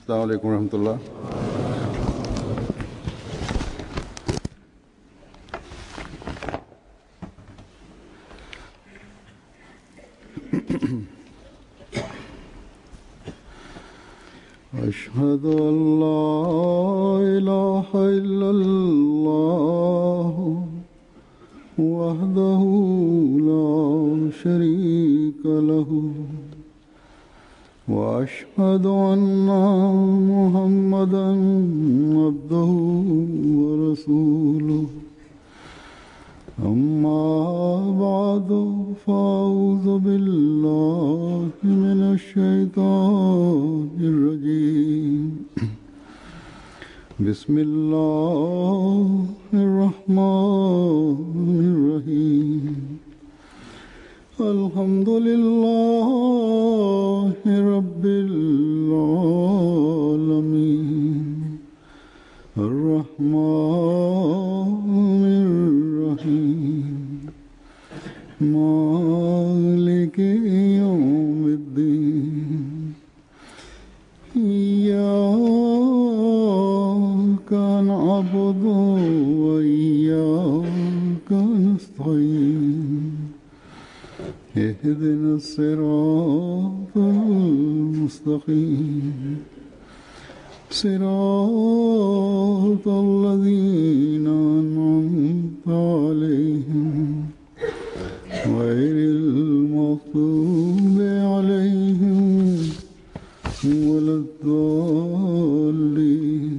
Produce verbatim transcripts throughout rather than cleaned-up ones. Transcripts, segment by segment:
अस्सलाम वालेकुम रहमतुल्लाह। أشهد أن لا إله إلا الله وحده لا شريك له وأشهد أن محمدا عبده ورسوله أما بعد فأعوذ بالله من الشيطان الرجيم بسم الله الرحمن الرحيم الحمد لله رب العالمين الرحمن الرحيم مالك يوم الدين إياك نعبد وإياك نستعين اهدنا الصراط المستقيم صراط الذين أنعمت عليهم غير المغضوب عليهم ولا الضالين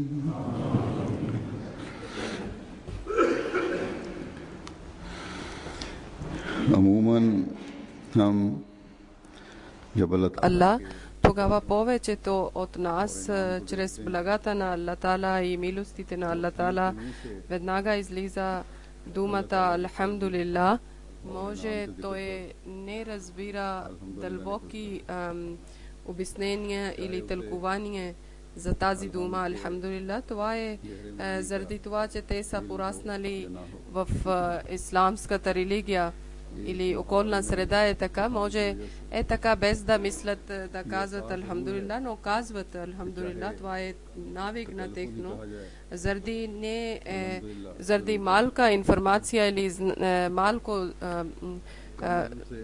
عموماً हम जब Allah, тогава повечето от нас, чрез благата на Аллах Таала и милостите на Аллах Таала, веднага излиза думата Алхамдулилlah. Може той не разбира дълбоки ам, обяснения или тълкувания за тази дума Алхамдулилlah. Това е, е заради това, че те са пораснали в е, исламската религия или околна среда е така, може е така без да мислят да казват Алхамдулилlah, но казват Алхамдулилlah. Това е навик на техно. Заради не е, заради малка информация или е, малко е, е,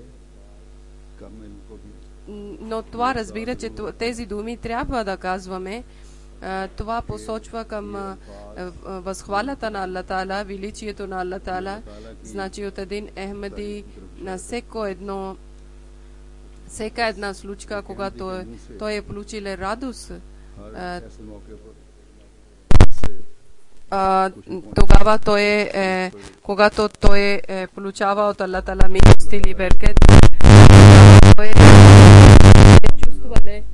но това разбира, че тези думи трябва да казваме. Това посочва към възхвалата на Аллах Таала, величието на Аллах Таала. Значи от един Ахмади на всеко едно, всека една случка, когато той е получил радост, а, тогава той е, е, когато той е, получава от Аллах Таала милост или беркет, той е чувстване,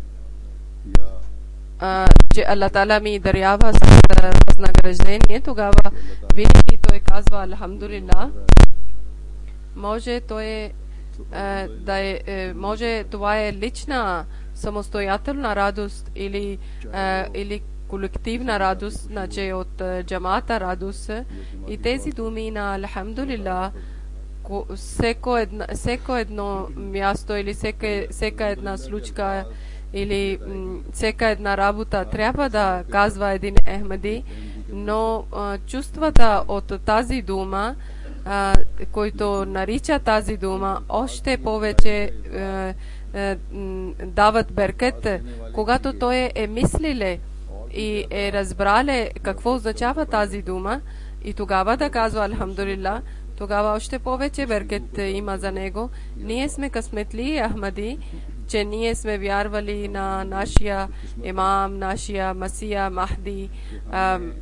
че Аллах Таала ми дарява с възнаграждение, тогава винаги той казва Алхамдулилlah. Може той е, да е, може това е лична самостоятелна радост или, или колективна радост, значи от джамата радост. И тези думи на Алхамдулилlah, всеко едно, всеко едно място или всека, всека една случка или всека една работа трябва да казва един Ахмади, но а, чувствата от тази дума, а, който нарича тази дума, още повече а, а, дават беркет, когато той е мислиле и е разбрале какво означава тази дума, и тогава да казва Алхамдулилlah, тогава още повече беркет има за него. Ние сме късметли Ахмади, че ние сме вярвали на нашия имам, нашия Масия Махди. Ам,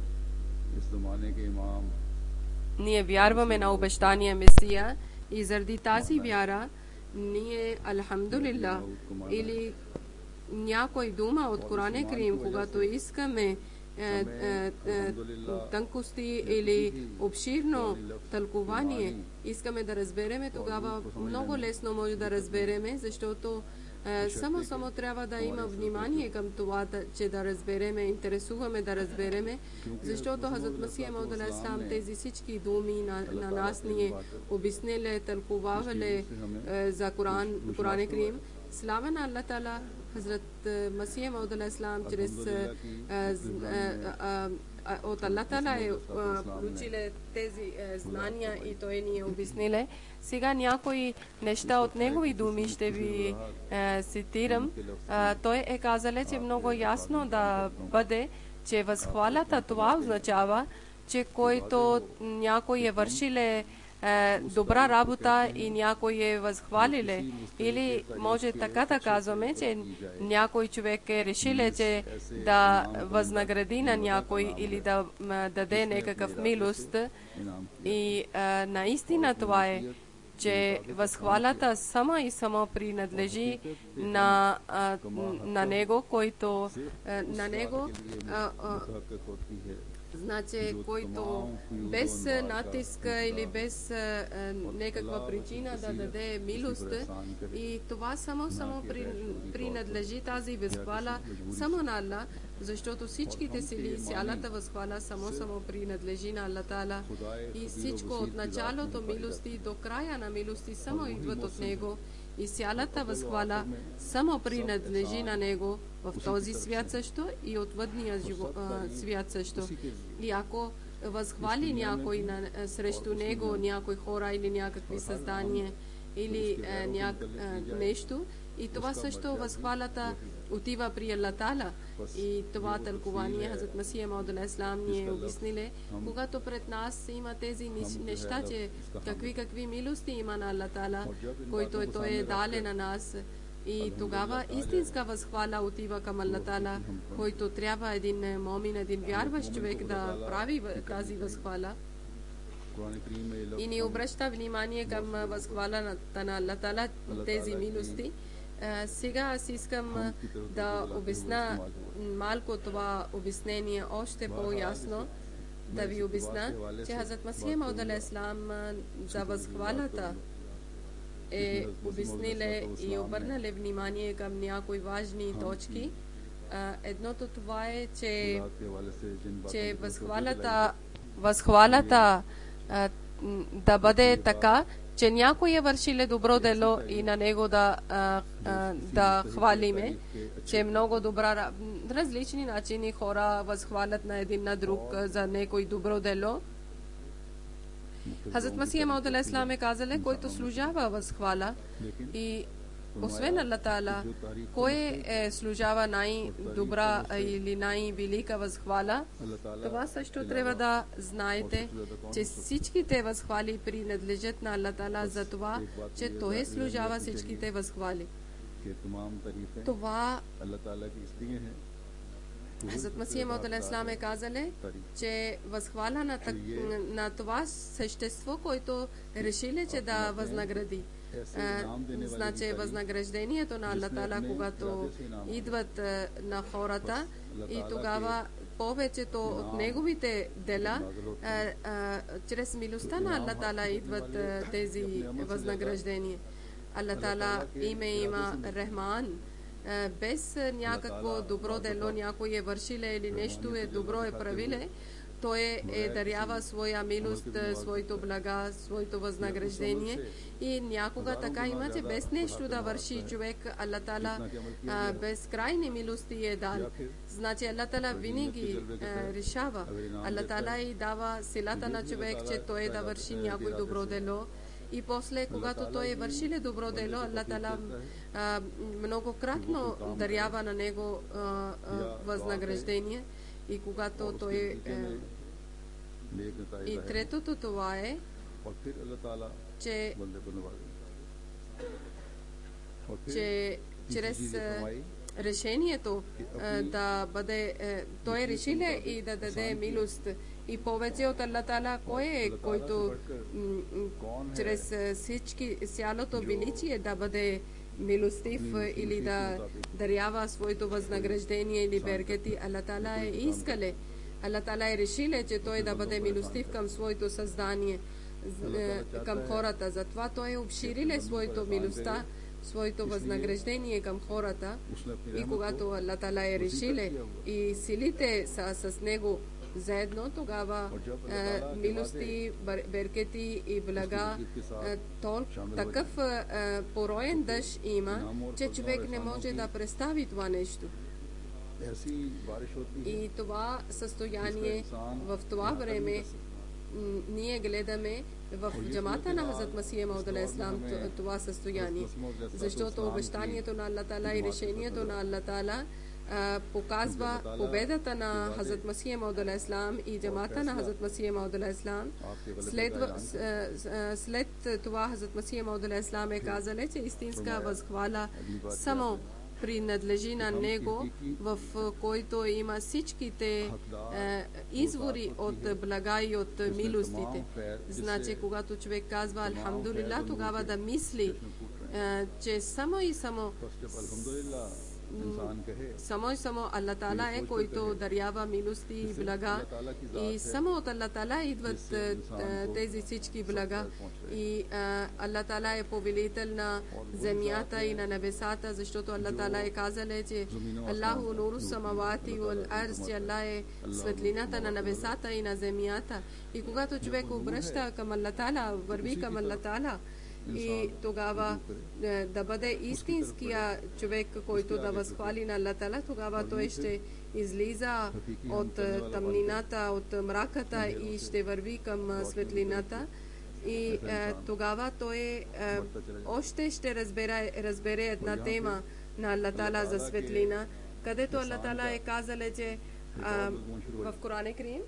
ние вярваме на обещания Месия и заради тази вяра ние Алхамдулилlah или някой дума от Коран Карим, когато искаме е, е, е, тънкости или обширно тълкование, искаме да разбереме, тогава много лесно може да разбереме, защото е, само само трябва да има внимание към това, да, че да разбереме, интересуваме да разбереме, защото Хазрат Масия Мауд алейхи салам тези всички думи на, на нас ние обяснили, тълкували е, за Коран, Коран Карим. Слава на Аллах Таала, Хазрат Масия Мауд алейхиссалам чрез от Аллах Таала е получиле тези знания и той ни е обясниле. Сега някои неща от негови думи ще ви е, цитирам. Е, той е казал, че много ясно да бъде, че възхвалата това означава, че който някой е вършиле е, добра работа и някой е възхвалиле. Или може така да казваме, че някой човек е решиле, че да възнагради на някой или да даде някакъв милост. И е, наистина това е, че възхвалата само и само принадлежи на, а, на него, който а, на него а, а, значи, който без натиск или без а, някаква причина да даде милост, и това само само при, принадлежи тази възхвала само на Аллах, защото всичките сили, цялата възхвала само само принадлежи на Аллах Таала и всичко от началото милости до края на милости само идват от него и цялата възхвала само принадлежи на него в този свят също и отвъдния свят също. И ако възхвали някой на, срещу него, някои хора или някакви създания или е, ня, е, нещо, и това също възхвалата отива при Аллах Таала. И това тълкование Хазрат Масия Мауд алейхиссалам ни е обясниле, когато пред нас има тези неща, че какви какви милости има на Аллах Таала, който е той е дале на нас. И тогава истинска възхвала отива към Аллах Таала, който трябва един момин, един вярващ човек да прави тази възхвала. И ни обръща внимание към възхвала на Аллах Таала, тези милости. Uh, сега аз искам uh, да обясна малко това обяснение още по-ясно, да ви обясна, че Хазрат Масия Мауд алейхиссалам за възхвалата е обясниле и обърнале внимание към някои важни точки. Uh, едното това е, че, че възхвалата, възхвалата uh, да бъде така, че някой е вършиле добро дело и на него да, а, а, да хвалиме, че е много добра. Различни начини хора възхвалят на един на друг за някой добро дело. Хазрат Масия Мауд алейхиссалам е казале, който служава възхвала и освен Аллах Таала, кой е служава най-добра или най-велика възхвала, това също трябва да знаете, че всичките възхвали принадлежат на Аллах Таала за това, че той служава всичките възхвали. Това Хазрат Масия Мауд алейхиссалам е казале, че възхвала на, на това същество, което решили, че да възнагради. Uh, значи възнаграждението на Аллах Таала, когато идват uh, на хората и тогава повечето от неговите дела uh, uh, чрез милостта на Аллах Таала идват uh, тези възнаграждения. Аллах Таала име има Рахман. Uh, без uh, някакво добро дело някой е вършиле или нещо е добро е правиле, той е дарява своя милост, своето блага, своето възнаграждение. И някога така има, че без нещо да върши човек, Аллах Таала безкрайни милости е дал. Значи Аллах Таала винаги а, решава. Аллах Таала и дава силата на човек, че той да върши някой добро дело. И после, когато той е вършиле добро дело, Аллах Таала многократно дарява на него а, а, възнаграждение. И когато той е, и третото това е, че, че чрез решението да бъде, той решиле и да даде милост. И повече от Аллах Таала, кой е, който чрез всички цялото величие да бъде милостив или да дарява своето възнаграждение или беркети. Аллах Таала е искале. Аллах Таала е решиле, че той да бъде милостив към своето създание, към хората. Затова той е обшириле своето милостта, своето възнаграждение към хората. И когато Аллах Таала е решиле и силите са с него заедно, тогава е, милости, беркети и блага, е, тол, такъв е, пороен дъжд има, че човек не може да представи това нещо. И това състояние в това време ние гледаме в джамата на Хазрат Масия Мауд алейхи ислам това състояние, защото обещанието на Аллах Таала и решението на Аллах Таала показва победата на Хазрат Масия Мауд алейхи ислам и джамата на Хазрат Масия Мауд алейхи ислам. След, след това Хазрат Масия Мауд алейхи ислам е казал, че истинска възхвала само принадлежи на него, в който има всичките е, извори от блага и от милостите. Значи, когато човек казва Алхамдулилlah, тогава да мисли, е, че само и само само и само Аллах Таала е, който дарява милости и блага, и само от Аллах Таала идват тези всички блага, и Аллах Таала е повелител на земята и на небесата, защото Аллах Таала е казал, че Аллаху нуру самавати вал арз, че Аллах е светлината на небесата и на земята. И когато човек обръща към Аллах Таала, върви към Аллах Таала, и тогава е, да бъде истинския човек, който да възхвали на Аллах Таала, тогава той ще излиза от тъмнината, от мраката и ще върви към светлината. И е, тогава той е, още ще разбере, разбере една тема на Аллах Таала за светлина, където Аллах Таала е казал, че е, в Коран Карим,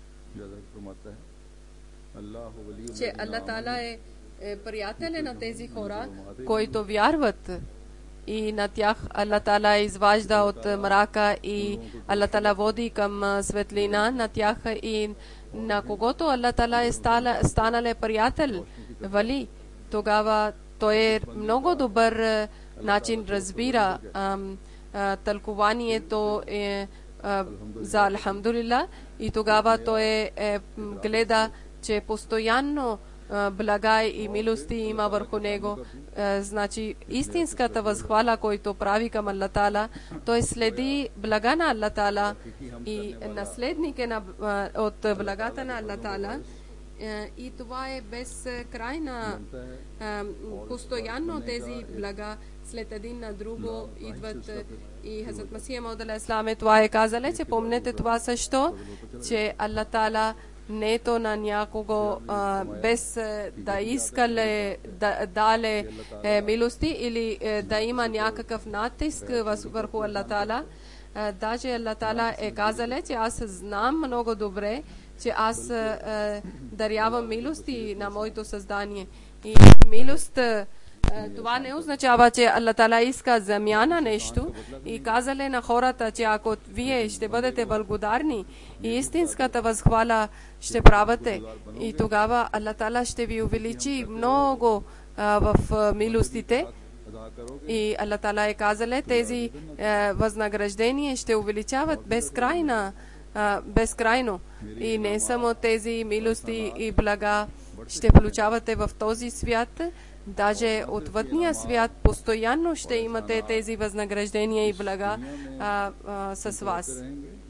че Аллах Таала е приятели на тези хора, които вярват, и на тях Аллах Таала изважда от мрака и Аллах Таала води към светлина на тях, и на когото Аллах Таала е станал приятел, вали, тогава той е много добър начин разбира ам, а, тълкуванието е, а, за Алхамдулилlah, и тогава той е, е, гледа, че постоянно блага и милости има върху него. Значи истинската възхвала, който прави към Аллах Таала, той следи блага на Аллах Таала и наследник е на, от благата на Аллах Таала, и това е безкрайна, постоянно тези блага след един на друго идват. И Хазрат Масия Мауд алейхи ислам това е казал, че помнете това също, че Аллах Таала нето на някого а, без да искале да дале е, милости или е, да има някакъв натиск върху Аллах Таала. Даже Аллах Таала е казал, че аз знам много добре, че аз е, дарявам милости на моето създание. И милост, това не означава, че Аллах Таала иска замяна нещо, и казале на хората, че ако вие ще бъдете благодарни и истинската възхвала ще правите, и тогава Аллах Таала ще ви увеличи много а, в а, милостите. И Аллах Таала е казале, тези а, възнаграждения ще увеличават безкрайна, а, безкрайно. И не само тези милости и блага ще получавате в този свят, даже отвъдния свят постоянно ще имате тези възнаграждения и блага а, а, с вас.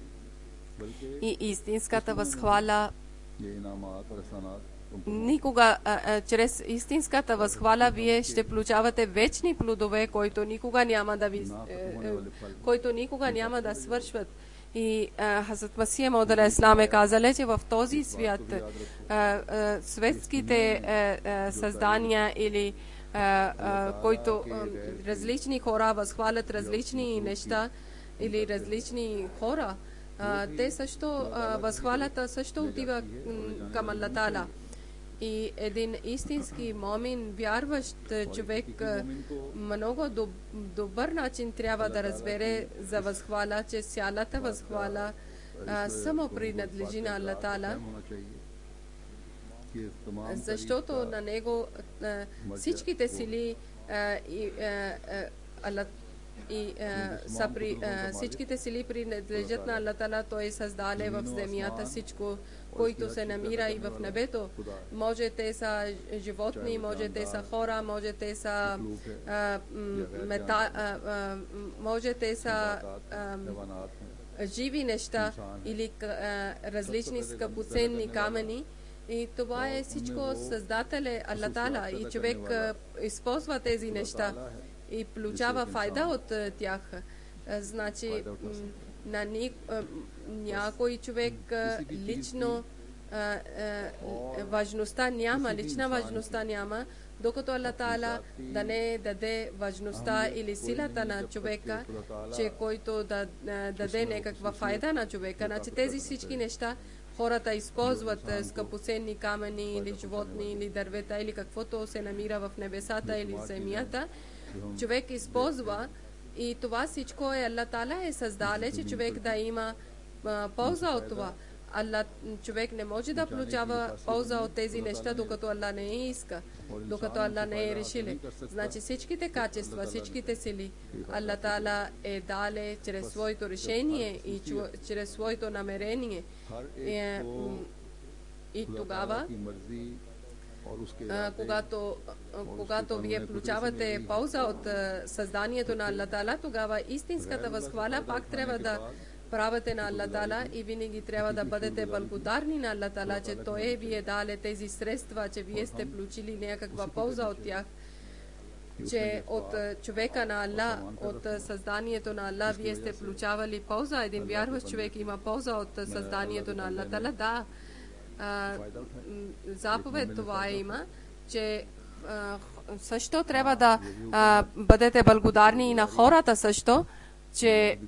И истинската възхвала никога, а, а, чрез истинската възхвала вие ще получавате вечни плодове, които никога няма да ви, е, е, които никога няма да свършват. И Хазрат Масия Мауд алейхи ислам е казал, че в този свят а, а, светските а, а, създания или а, а, които а, различни хора възхвалят различни неща или различни хора, а, те също а, възхвалята също отива към Аллах Таала. И един истински момин, вярващ човек, много доб, добър начин трябва да разбере за възхвала, че цялата възхвала а, само принадлежи на Аллах Таала, защото на него а, всичките сили а, и, а, а, и а, са при, а, всичките сили принадлежат на Аллах Таала. Той създаде в земята всичко, които се намира и в небето. Може те са животни, може те са хора, може те са а, мета, а, а, може те са а, живи неща или различни скъпоценни камъни. И това е всичко Създател е Аллах Таала и човек използва тези неща и получава файда от тях. Значи на някой човек лично важността няма, лична важността няма, докато Аллах Таала да не даде важността или силата на човека, че който да даде някаква файда на човека. Значи тези всички неща хората използват скъпоценни камъни или животни или дървета или каквото се намира в небесата или земята. Човек използва и това всичко е Аллах Таала е създале, че човек да има а, полза от това. Аллах, човек не може да получава полза от тези неща, докато Аллах не е иска, докато Аллах не е решили. Значи всичките качества, всичките сили Аллах Таала е дале чрез своето решение и чрез своето намерение. И, и тогава, а, когато, когато вие получавате полза от създанието на Аллах Таала, тогава истинската възхвала пак трябва да правите на Аллах Таала и винаги трябва да бъдете благодарни на Аллах Таала, че Той ви е дали тези средства, че вие сте получили някаква полза от тях, че от човека на Аллах, от създанието на Аллах, вие сте получавали полза. Един вярващ човек има полза от създанието на Аллах Таала. Да, а, заповед това има, че а, също трябва да а, бъдете благодарни и на хората също, че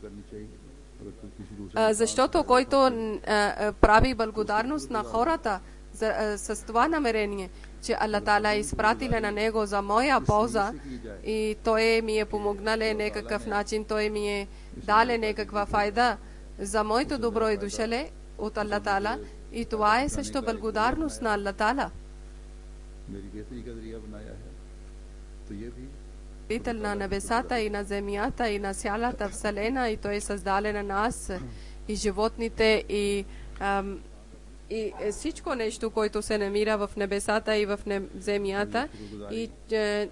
защото който а, прави благодарност на хората за, а, с това намерение, че Аллах Таала е изпратил на него за моя полза и той ми е помогнал някакъв начин, той ми е дал някаква файда за моето добро и дошеле от Аллах Таала, и това е също благодарност на Аллах Таала. Питал на небесата и на земята и на цялата вселена, и той е създален на нас и животните и, ам, и всичко нещо, което се намира в небесата и в земята. И, е,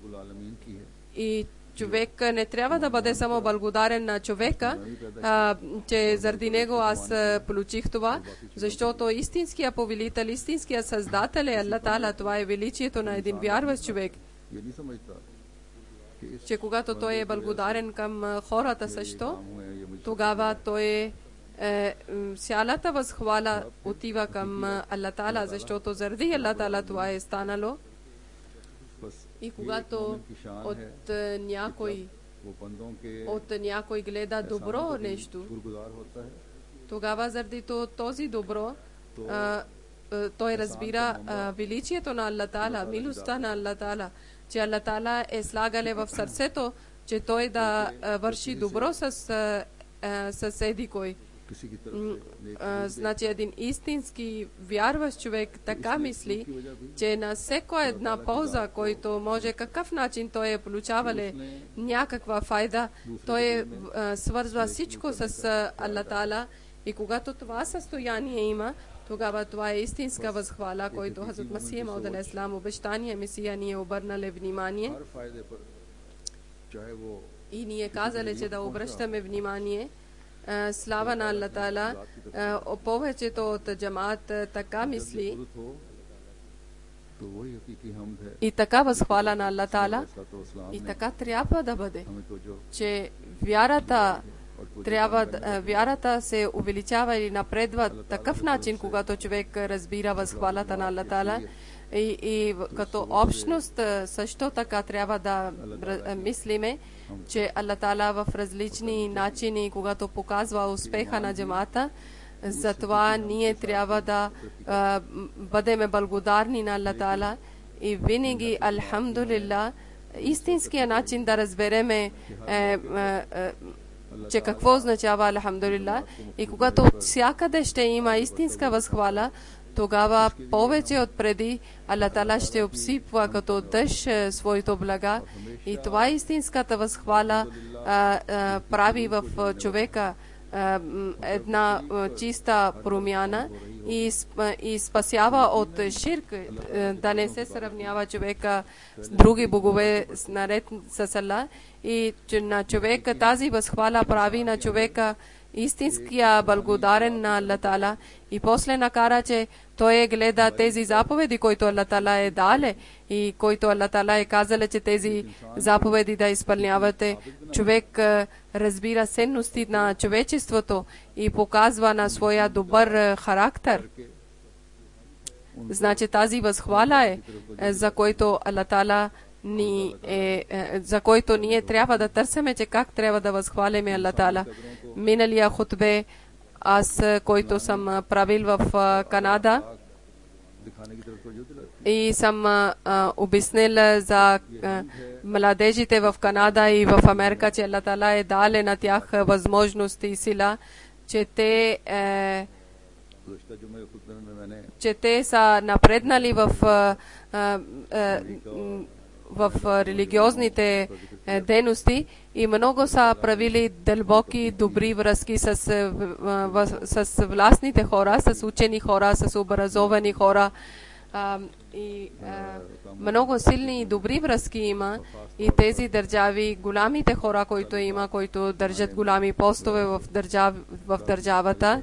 и човек не трябва да бъде само благодарен на човека, а, че заради него аз получих това, защото истинския повелител, истинския създател е Аллах Таала. Това е величието на един вярващ човек, че когато той е благодарен към хората също, тогава той е, цялата възхвала отива към Аллах Таала, защото заради Аллах Таала това е станало. И когато от някой от някой гледа добро нещо, тогава заради този добро а, той разбира а, величието на Аллах Таала, милостта на Аллах Таала, че Аллах Таала е слагале в сърцето, че той да а, върши добро с а, съседи кой. А, значи един истински вярващ човек така мисли, че на всяка една полза, който може какъв начин той е получавале някаква файда, той е, а, свързва всичко с Аллах Таала, и когато това състояние има, тогава това е истинска възхвала, който Хазрат Масих Мауд алейхи салам, обещания Месия, ни е обърнали внимание. И ни е казали, че да обръщаме внимание. Слава на Аллах Таала. Повечето от джамаат така мисли и така възхваля на Аллах Таала, и така трябва да бъде, че вярата трябва, вярата се увеличава или напредва такъв начин, когато човек разбира възхвалата на Аллах Таала. И, и като общност също така трябва да мислиме, че Аллах Таала в различни начини, когато показва успеха на джамата, затова ние трябва да а, бъдем благодарни на Аллах Таала и винаги, алхамдулилlah, истинския начин да разбереме е, е, е, че какво означава алхамдулилlah, и когато от всякъде ще има истинска възхвала, тогава повече от преди Аллах Таала ще обсипва като дъжд своето блага, и това истинската възхвала а, а, прави в човека а, една а, чиста промяна и, и спасява от ширк, да не се сравнява човека с други богове наред с Аллах, и че на човека тази възхвала прави на човека истинския благодарен на Аллах Таала и после накара, че той гледа тези заповеди, които Аллах Таала е дале и които Аллах Таала е казал, че тези заповеди да изпълнявате. Човек разбира ценности на човечеството и показва на своя добър характер. Значи тази възхвала е, за който Аллах Таала ни е, за който ние трябва да търсиме, че как трябва да възхвалиме Аллах Таала. Миналия хутбе, аз, който съм правил в Канада, и съм а, обяснил за а, младежите в Канада и в Америка, че Аллах Таала е дал на тях възможности и сила, че те е, че те са напреднали в, а, а, в религиозните дейности и много са правили дълбоки, добри връзки с, с властните хора, с учени хора, с образовани хора. А, и а, много силни и добри връзки има и тези държави, голямите хора, които има, които държат голями постове в, държав, в държавата.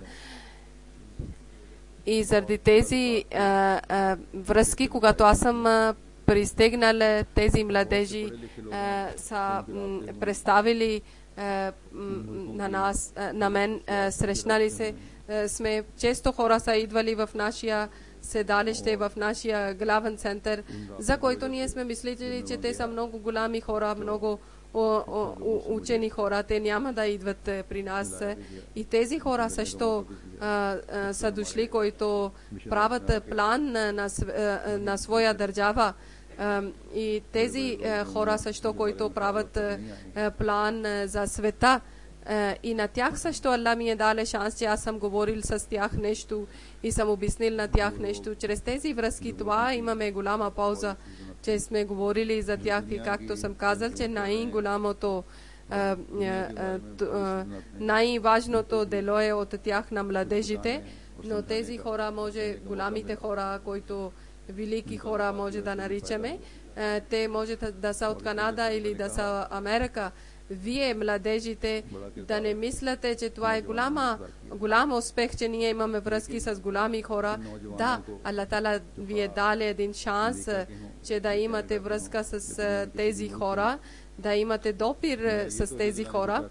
И заради тези а, а, връзки, когато аз съм а, пристигнал, тези младежи а, са м, представили а, м, на нас, а, на мен, а, срещнали се. А, сме, често хора са идвали в нашия седалище, в нашия главен център, за който ние сме мислили, че те са много голями хора, много о, о, учени хора, те няма да идват при нас. И тези хора също а, а, са дошли, които правят план на, на, на своя държава. А, и тези а, хора също, които правят а, план а, за света. Uh, и на тях също Аллах ми е дал шанс, че аз съм говорил с тях нещо и съм обяснил на тях нещо. Чрез тези връзки това имаме голяма полза, че сме говорили за тях и както съм казал, че най-голямото, uh, uh, uh, най-важното дело е от тях на младежите, но тези хора може, голямите хора, които велики хора може да наричаме, uh, те може да са от Канада или да са Америка. Вие, младежите, да не мислите, че това е голяма, голям успех, че ние имаме връзки с голями хора. Да, Аллах Таала ви е дали един шанс, че да имате връзка с тези хора, да имате допир с тези хора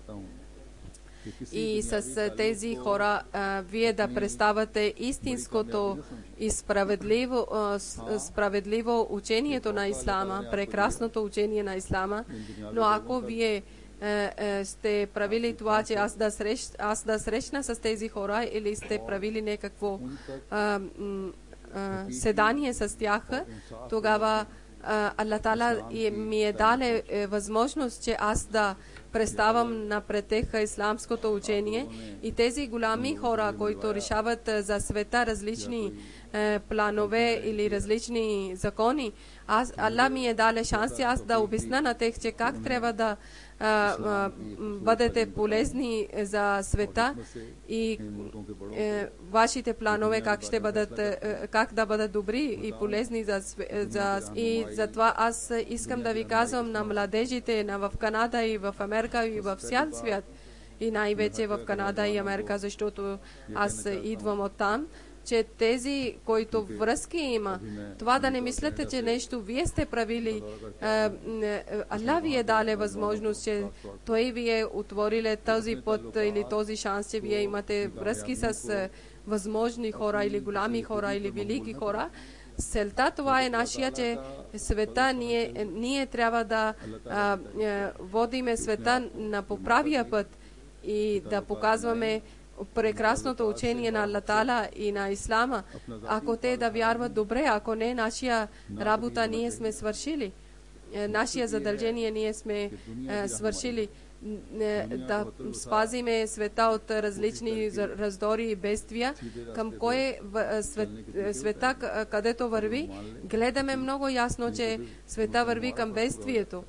и с тези хора а, вие да представяте истинското и справедливо, а, справедливо учението на Ислама, прекрасното учение на Ислама, но ако вие сте правили това, че аз да, срещ, аз да срещна с тези хора или сте правили някакво а, а, седание с тях, тогава Аллах Таала ми е дал възможност, че аз да представям напред тях исламското учение и тези голями хора, които решават за света различни е, планове или различни закони, аз, Аллах ми е дал шанс аз да обясня на тях, че как трябва да а, а, бъдете полезни за света и е, вашите планове как ще бъдат, е, как да бъдат добри и полезни за, за и затова аз искам да ви казвам на младежите на в Канада и в Америка и в цял свят и най-вече в Канада и Америка, защото аз идвам от там, че тези, които връзки има, това да не мислите, че нещо вие сте правили, Аллах ви е дали възможност, че Той ви е отворил този път или този шанс, че вие имате връзки с възможни хора или голями хора или велики хора. Целта това е нашия, че света, ние, ние трябва да а, водиме света на поправия път и да показваме прекрасното учение на Аллах Таала и на Ислама. Ако те да вярват добре, ако не, нашия работа ние сме свършили. Нашия задължение ние сме свършили. Да спазиме света от различни раздори и бедствия, към кое свет, света, където върви, гледаме много ясно, че света върви към бедствието.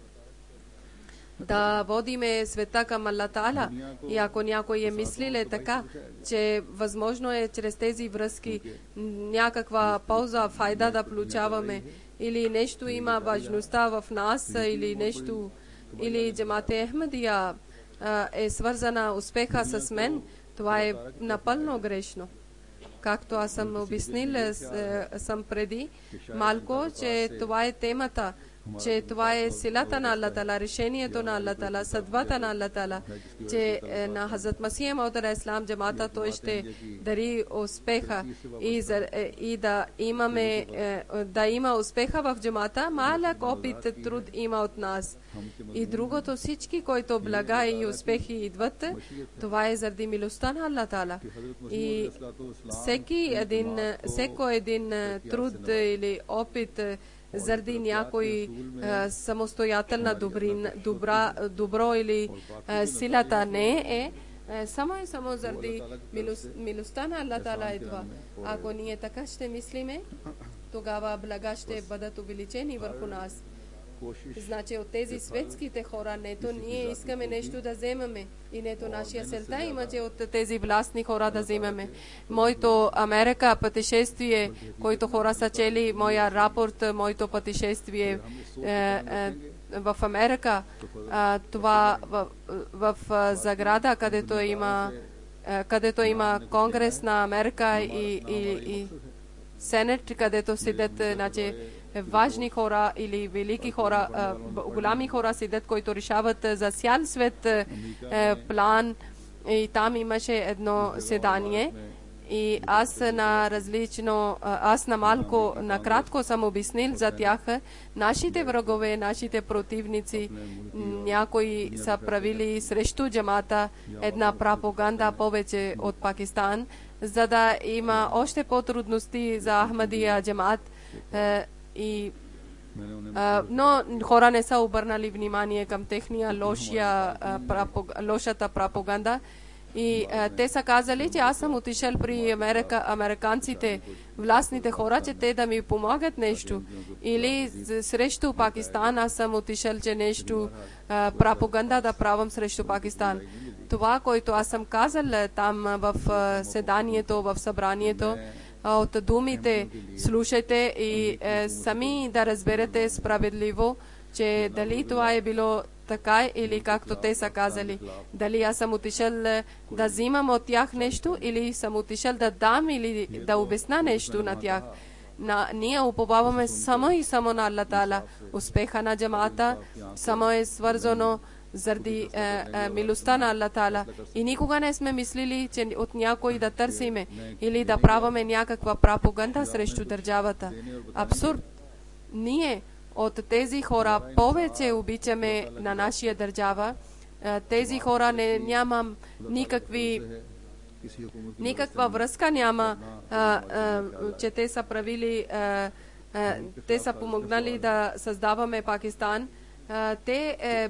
Да водиме света към Аллах Таала и ако някой е мислил така, че възможно е чрез тези връзки някаква полза, файда да получаваме или нещо има важността в нас или нещо или Джамат Ахмадия е свързана успеха с мен, Това е напълно грешно. Както аз съм обяснил съм преди малко, че това е темата, че това е силата на Аллах Тала, решението на Аллах Тала, съдбата на Аллах Тала, че на Хазрат Масия Мауд алейхи салам джамата той ще дари успеха и, за, и да имаме да има успеха в джамата, малък опит труд има от нас. И другото, всички, които блага и успехи идват, това е заради милостта на Аллах Тала. И всеки един, всеко един труд или опит заради някой а, самостоятелна добрин, добра, добро или а, силата не е, е само и само заради милост, милостта на Аллах Тала идва. Ако ние така ще мислиме, тогава блага ще бъдат увеличени върху нас. Значи от тези светските хора, нето ние искаме нещо да вземаме и нето нашия селта има, че от тези властни хора да вземаме. Моето Америка пътешествие, който хора са чели, моя рапорт, моето пътешествие е, е, в Америка, е, това в, в, в заграда, където има, е, където има Конгрес на Америка и, и, и Сенет, където седят, значи, важни хора или велики хора, голями хора седят, които решават за цял свет план. И там имаше едно седание. И аз на различно, аз на малко, накратко съм обяснил за тях. Нашите врагове, нашите противници, някои са правили срещу джамата една пропаганда повече от Пакистан, за да има още по-трудности за Ахмадия джамат. И, а, но хора не са обърнали внимание към техния лошия, а, пропаг... лошата пропаганда. И а, те са казали, че аз съм отишъл при Америка, американците, властните хора, че те да ми помогат нещо. Или срещу Пакистан, аз съм отишъл, че нещо а, пропаганда да правам срещу Пакистан. Това, което аз съм казал там в а, седанието, в събранието, от думите слушайте и е, сами да разберете справедливо, че дали това е било така или както те са казали. Дали аз съм отишъл да взимам от тях нещо или съм отишъл да дам или да обясна нещо на тях. На, ние уповаваме само и само на Аллах Тала. Успеха на джамата само е свързано заради е, е, милостта на Аллах Тала. И никога не сме мислили, че от някой да търсиме или да праваме някаква пропаганда срещу държавата. Абсурд. Ние от тези хора повече обичаме на нашия държава. Е, тези хора не, нямам никакви никаква връзка няма, а, а, че те са правили, а, а, те са помогнали да създаваме Пакистан. А, те, е,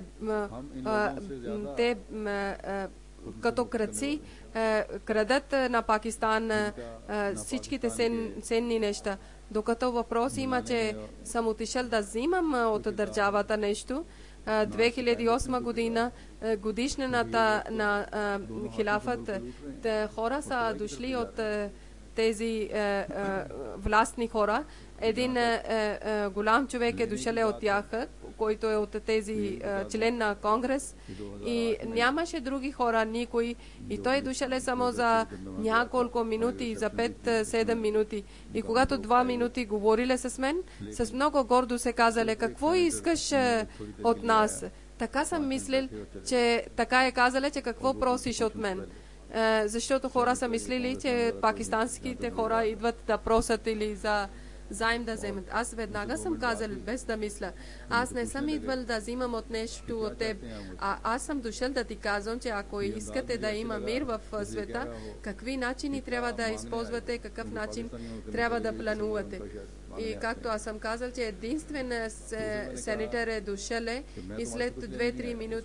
а, те а, като кръци а, крадат на Пакистан а, всичките сен, ценни неща. Докато въпрос има, че съм отишъл да взимам от държавата нещо, две хиляди и осма година, годишнината на хилафът, хора са дошли от тези властни хора. Един голям човек е дошъл от тях, който е от тези член на Конгрес, и нямаше други хора, никой. И той е дошъл само за няколко минути, за пет-седем минути. И когато два минути говорили с мен, с много гордо се казали: какво искаш от нас? Така съм мислил, че така е казали, че какво просиш от мен. Защото хора са мислили, че пакистанските хора идват да просят или за заем да вземат. Аз веднага съм казал, без да мисля: аз не съм идвал да взимам от нещо от теб, а аз съм дошъл да ти казвам, че ако искате да има мир в света, какви начини трябва да използвате, какъв начин трябва да планувате. И както аз съм казал, че единствен сенатор е дошъл и след две-три минути,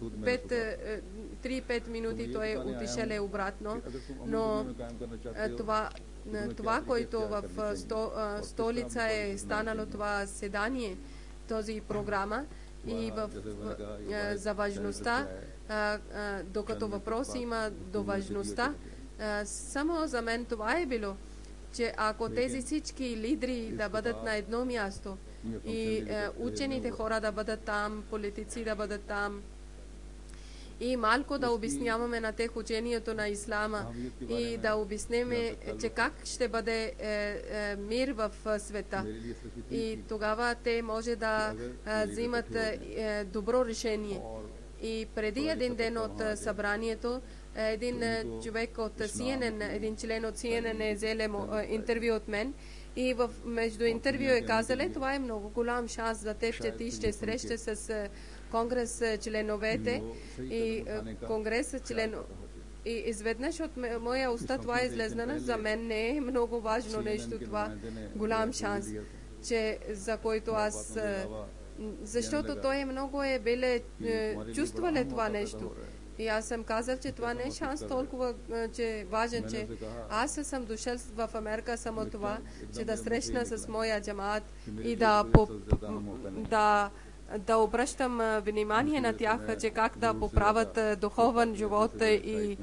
три-пет минути той е отишъл обратно, но това това, което в сто, столица е станало това седание, този програма, и в, за важността, докато въпрос има до важността, само за мен това е било, че ако тези всички лидери да бъдат на едно място и учените хора да бъдат там, политици да бъдат там, и малко да обясняваме на тех учението на ислама и да обяснеме, че как ще бъде е, е, мир в света. И тогава те може да е, взимат е, добро решение. И преди един ден от събранието, един човек от Си Ен Ен, един член от Си Ен Ен е взел интервю от мен и в между интервю е казали, това е много голям шанс за теб, че ти ще срещаш с конгрес членовете и конгрес член. И изведнъж от моя уста това е излезнано. За мен не е много важно нещо това, голям шанс, че за който аз... Защото той много е биле чувствали това нещо. И аз съм казал, че това не е шанс толкова, че е важен, че аз съм дошъл в Америка само това, че да срещна с моя джамаат и да, поп, да, да обръщам внимание на тях, че как да поправят духовен живот и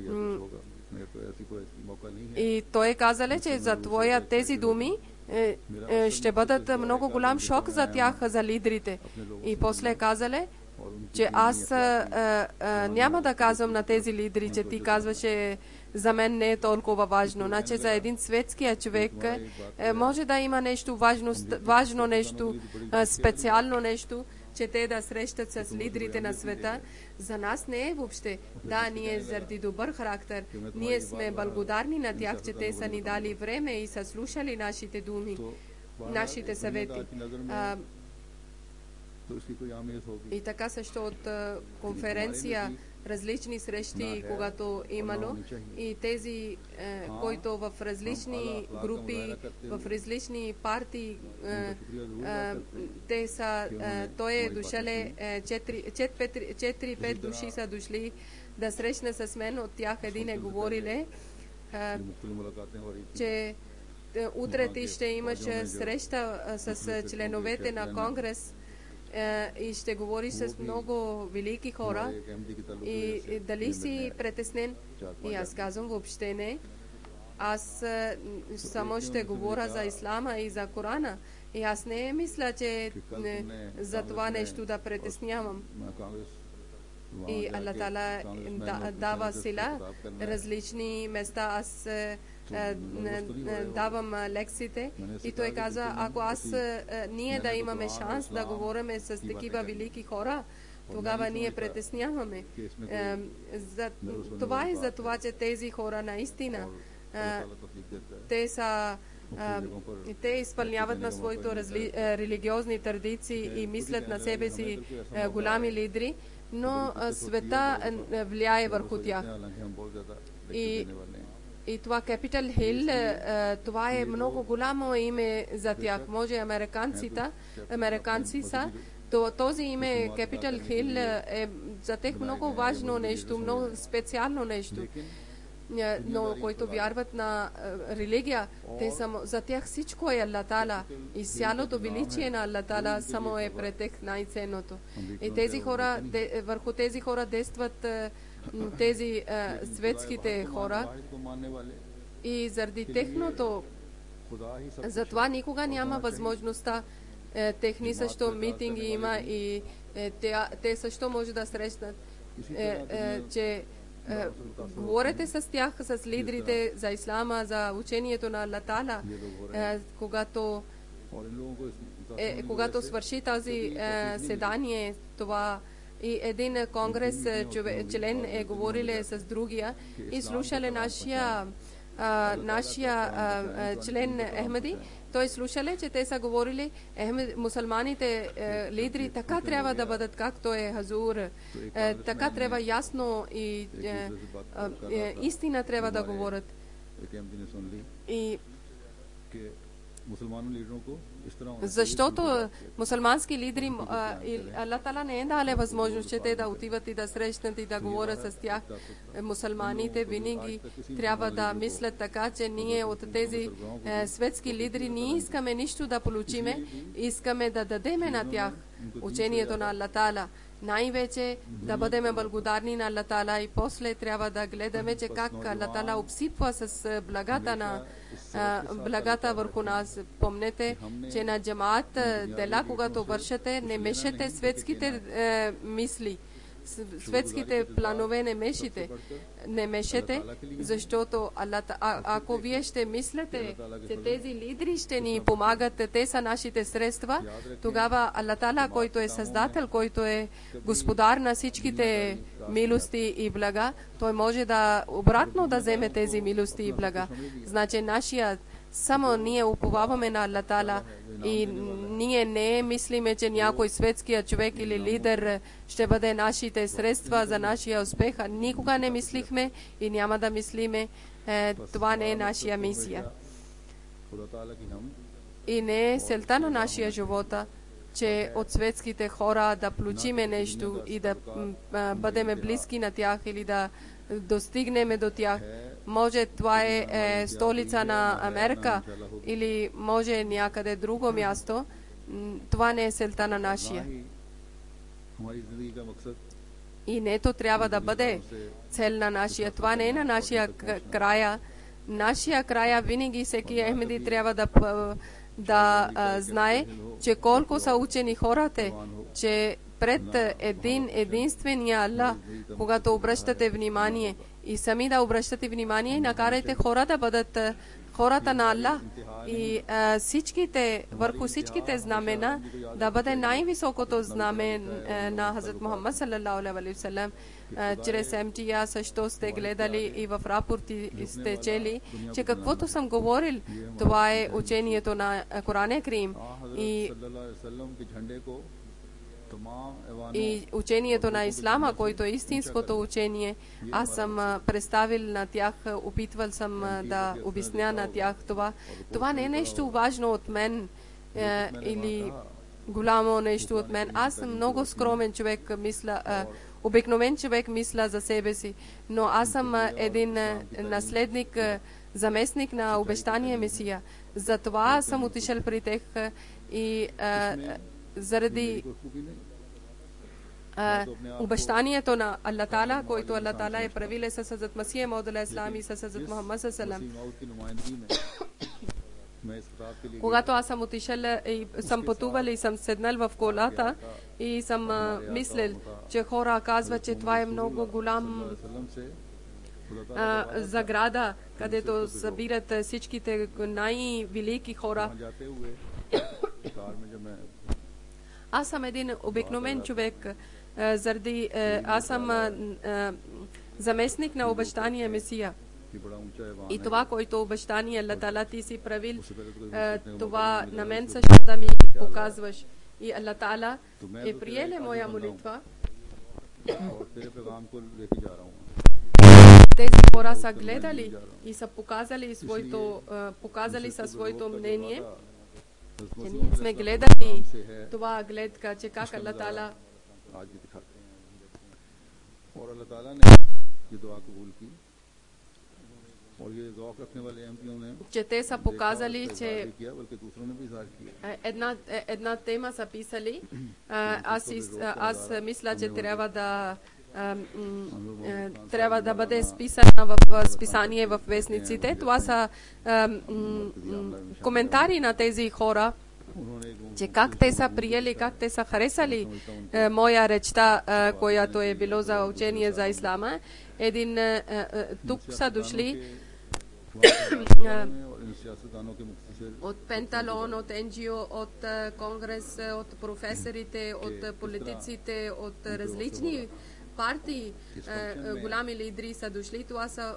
и той казали, че за твоя тези думи е, е, ще бъдат много голям шок за тях, за лидерите. И после казали, че аз а, а, няма да казвам на тези лидери, че ти казваше за мен не е толкова важно. Значи за един светския човек е, може да има нещо важно, важно нещо, а, специално нещо, че те да срещат с лидерите на света. За нас не е въобще. Да, ние заради добър характер, ние сме благодарни на тях, че те са ни дали време и са слушали нашите думи, нашите съвети. А, и така също от конференция, различни срещи, когато имало, и тези, е, които в различни групи, в различни партии, е, е, те са, е, той е дошъл, четири-пет души са дошли да срещне с мен, от тях един е говориле, е, че утре ти ще имаш среща с членовете на конгрес, и ще говориш с много велики хора и, и дали си притеснен? И аз казвам, въобще не. Аз само ще говоря за ислама и за Корана. И аз не мисля, че не, за това нещо да притеснявам. И Аллах Таала да, дава сила, различни места. Аз давам лекциите и той каза, ако аз ние да имаме шанс да говорим с такива велики хора, тогава ние притесняваме. За, това е за това, че тези хора наистина те са те изпълняват на своите разли, религиозни традиции и мислят на себе си голями лидери, но света влияе върху тях. И И това Capitol Hill, това е много голямо име за тях. Може американците, американци са, този име Capitol Hill е за тях много важно нещо, много специално нещо. Но които вярват на религия, те само, за тях всичко е Аллах Таала и цялото величие на Аллах Таала само е пред тях най-ценното. И тези хора, върху тези хора действат тези а, светските хора и заради техното, затова никога няма възможността. Е, техни също митинги има и е, те, те също може да срещнат, е, е, че е, говорите с тях, с лидерите за ислама, за учението на Аллах Таала, е, когато, е, когато свърши тази е, седание, това и един конгрес член е говорили с другия и слушали нашия, а, нашия а, член Ахмеди. Той слушали, че те са говорили, Ахмед, мусулманите е, лидери така трябва да бъдат, както е Хазур. Е, така трябва ясно и е, е, истина трябва да говорят. И защото мусулмански лидери, Аллах Таала не е дали възможност, че те да отиват и да срещнат и да говорят с тях. Мусулманите винаги трябва да мислят така, че ние от тези е, светски лидери не искаме нищо да получиме, искаме да дадеме на тях учението на Аллах Таала. Най-вече да бъдем благодарни на Аллах Таала и после трябва да гледаме, че как Аллах Таала обсипва с благата на благата върху нас. Помнете, че на джамаат дела, когато вършате, не мешете светските е, мисли светските планове не мешите, не мешете, защото Аллах, а, ако вие ще мислите, че тези лидери ще ни помагат, те са нашите средства, тогава Аллах Таала, който е създател, който е господар на всичките милости и блага, той може да обратно да вземе тези милости и блага. Значи нашия само ние уповаваме на Аллах Таала и ние не мислиме, че някой светския човек или лидер ще бъде нашите средства за нашия успех. Никога не мислихме и няма да мислиме. Е, това не е нашия мисия. И не е целта на нашия живота, че от светските хора да получиме нещо и да бъдеме близки на тях или да достигнем до тях. Може това е, е столица на Америка или може някъде друго място. Това не е целта на нашия. И нето трябва да бъде цел на нашия. Това не е на нашия края. Нашия края винаги всеки Ахмеди трябва да, да а, знае, че колко са учени хората, че пред един единствения Аллах, когато обръщате внимание и сами да обръщате внимание и накарайте хора да бъдат хората на Аллах и а, всичките, върху всичките знамена да бъде най-високото знаме на Хазрат Мухаммад саллалаху алейхи ва саллям. Чрез Ем Ти А също сте гледали и в рапорти сте чели, че каквото съм говорил, това е учението на Коран Карим и и учението на Ислама, който е истинското учение. Аз съм представил на тях, опитвал съм да обясня на тях това. Това не е нещо важно от мен е, или голямо нещо от мен. Аз съм много скромен човек, мисля, е, обикновен човек, мисля за себе си, но аз съм един наследник, заместник на обещания Месия. Затова съм отишъл при тях и е, заради Uh, обещанието на Аллах Таала, който Аллах Таала е правил с Хазрат Масих Мауд алейхи салам и с Хазрат Мухаммад саллаллаху алейхи ва саллям. Когато аз съм отишъл и съм пътувал и съм седнал в колата и съм uh, мислил, че хора казват, че това е много голям uh, заграда, където събират всичките най-велики хора. Аз съм един обикновен човек, заради аз съм заместник на обещания Месия. И това, което обещание Аллах Таала ти си правил, това на мен също да ми показваш. И Аллах Таала е приеле моя молитва. Тези хора са гледали и са показали своето, показали със своето мнение. Че ние сме гледали това гледка, че как Аллах Таала че те са показали, че една, една тема са писали. Аз, аз мисля, че трябва да трябва да бъде списана в списание в вестниците. Това са коментари на тези хора, че как те са приели, как те са харесали моя речта, която е било за учение за Ислама. Един тук са дошли от Пенталон, от Ен Джи О, от Конгрес, от професорите, от политиците, от различни партии, голями лидери са дошли. Това са,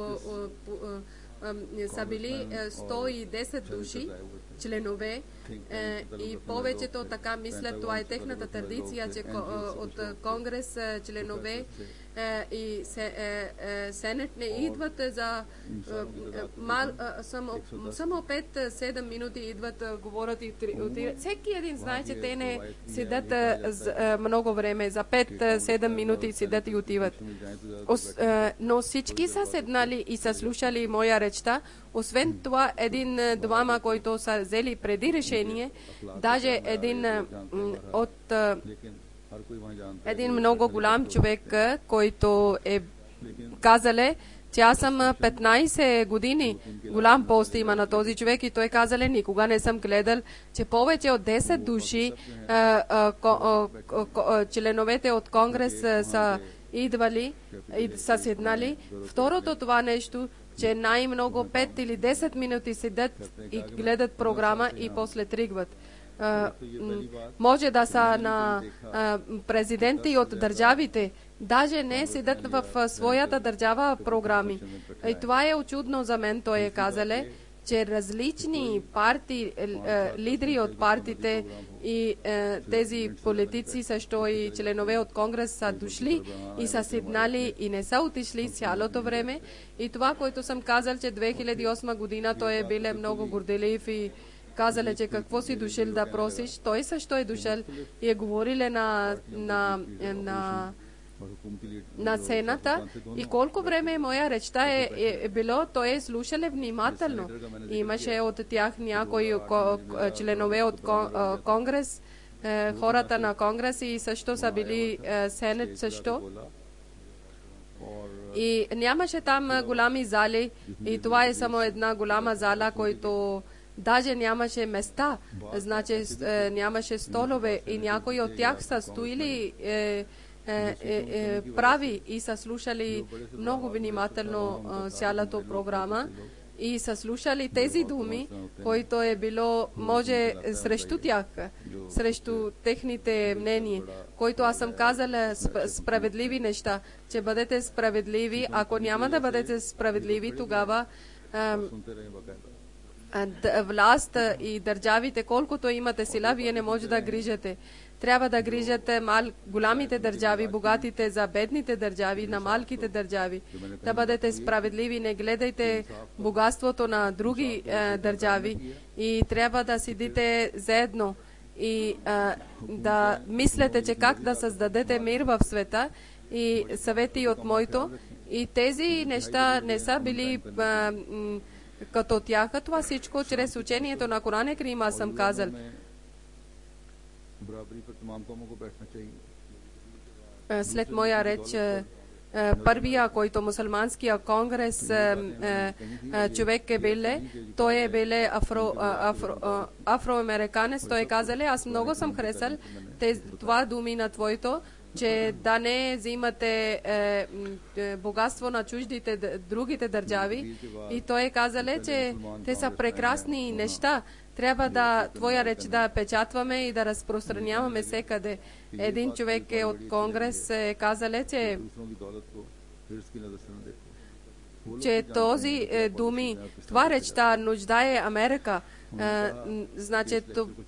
са били сто и десет души, членове, и повечето така мислят, това е техната традиция, че от Конгрес членове и Сенет не идват за само, само пет-седем минути идват, говорят и отиват. Всеки един знае, че те не седат много време, за пет-седем минути седат и отиват. Но всички са седнали и са слушали моя речта. Освен това, един-двама, които са взели преди решение, даже един от един много голям човек, който е казале, че аз съм петнайсет години. Голям пост има на този човек и той казале, никога не съм гледал, че повече от десет души а, а, ко, а, ко, членовете от Конгрес а, са идвали и са седнали. Второто това нещо, че най-много пет или десет минути седят и гледат програма и после тръгват. Uh, може да са на uh, президенти от държавите, даже не седат в uh, своята държава програми. И това е очудно за мен, той е казале, че различни партии, uh, лидери от партиите и uh, тези политици, също и членове от Конгрес са дошли и са седнали и не са отишли цялото време. И това, което съм казал, че две хиляди и осма година той е бил много горделив и казале, че какво си дошъл да просиш, той също е дошъл и е говориле на, на, на, на сцената и колко време моя речта е, е, е било, той е слушале внимателно. Имаше от тях някои членове от Конгрес, хората на Конгрес и също са били сенет също. И нямаше там голями зали и това е само една голяма зала, който даже нямаше места, значи е, нямаше столове и някои от тях са стоили е, е, е, е, прави и са слушали много внимателно е, цялата програма и са слушали тези думи, които е било, може, срещу тях, срещу техните мнения, които аз съм казала справедливи неща, че бъдете справедливи, ако няма да бъдете справедливи, тогава е, власт и държавите, колкото имате сила, вие не може да грижате. Трябва да грижате мал, голямите държави, богатите за бедните държави, на малките държави. Да бъдете справедливи, не гледайте богатството на други е, държави и трябва да седите заедно и е, да мислите, че как да създадете мир в света и съвети от моето. И тези неща не са били е, като тях, това всичко чрез учението на Корана Карим аз съм казал. След моя реч, първия, който мусулманския конгрес човек е биле, той е биле афро, афро, афроамериканец, той казале, аз много съм харесал това думи на твоето, че да не взимате е, е, богатство на чуждите, другите държави. И той е казале, че те са прекрасни неща. Трябва да твоя реч да печатваме и да разпространяваме всекъде. Един човек е от Конгрес е казале, че че този е, думи, това речта нуждае Америка. Е, значи,